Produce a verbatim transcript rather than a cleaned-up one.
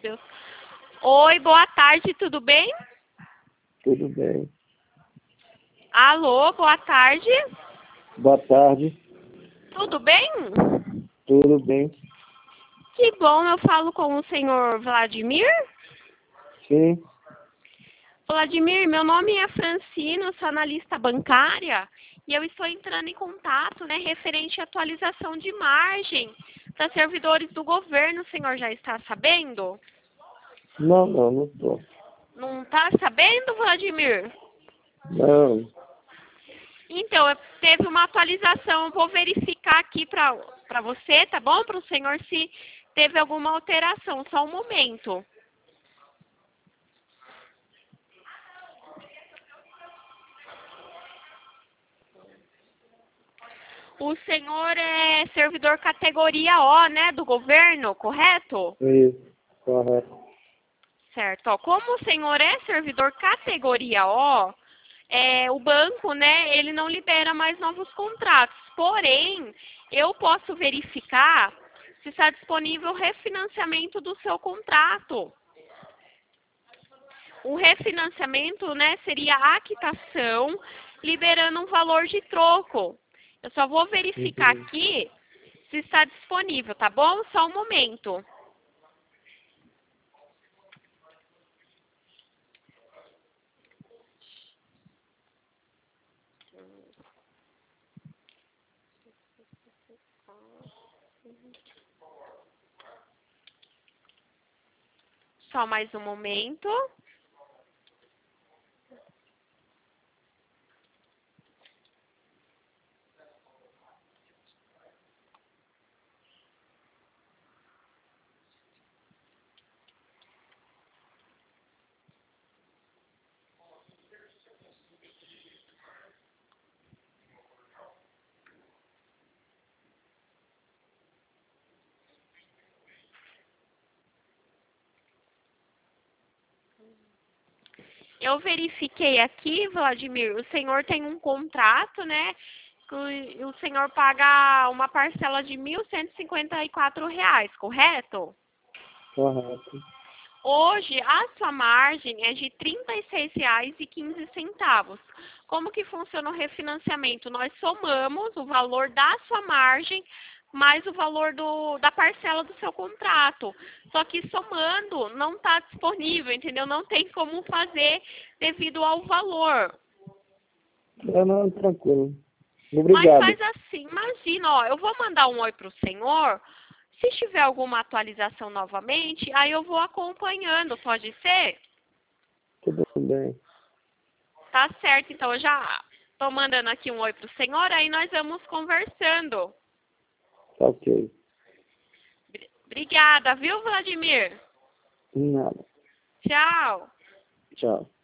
Deus. Oi, boa tarde, tudo bem? Tudo bem. Alô, boa tarde. Boa tarde. Tudo bem? Tudo bem. Que bom, eu falo com o senhor Vladimir. Sim. Vladimir, meu nome é Francina, sou analista bancária e eu estou entrando em contato, né, referente à atualização de margem para servidores do governo. O senhor já está sabendo? Não, não, não estou. Não está sabendo, Vladimir? Não. Então, eu- teve uma atualização, eu vou verificar aqui para para você, tá bom? Para o senhor se teve alguma alteração, só um momento. O senhor é servidor categoria O, né, do governo, correto? Isso. Correto. Certo. Ó, como o senhor é servidor categoria O, é, o banco, né, ele não libera mais novos contratos. Porém, eu posso verificar se está disponível o refinanciamento do seu contrato. O refinanciamento, né, seria a quitação liberando um valor de troco. Eu só vou verificar Uhum. aqui se está disponível, tá bom? Só um momento. Só mais um momento. Eu verifiquei aqui, Vladimir, o senhor tem um contrato, né? Que o senhor paga uma parcela de mil cento e cinquenta e quatro reais, correto? Correto. Hoje, a sua margem é de trinta e seis reais e quinze centavos. Como que funciona o refinanciamento? Nós somamos o valor da sua margem mais o valor do, da parcela do seu contrato. Só que somando não está disponível, entendeu? Não tem como fazer devido ao valor. Não, não, tranquilo. Mas Obrigado. faz assim, imagina, ó, eu vou mandar um oi para o senhor. Se tiver alguma atualização novamente, aí eu vou acompanhando, pode ser? Tudo bem. Tá certo, então eu já tô mandando aqui um oi pro senhor, aí nós vamos conversando. Tá ok. Obrigada, viu, Vladimir? Nada. Tchau. Tchau.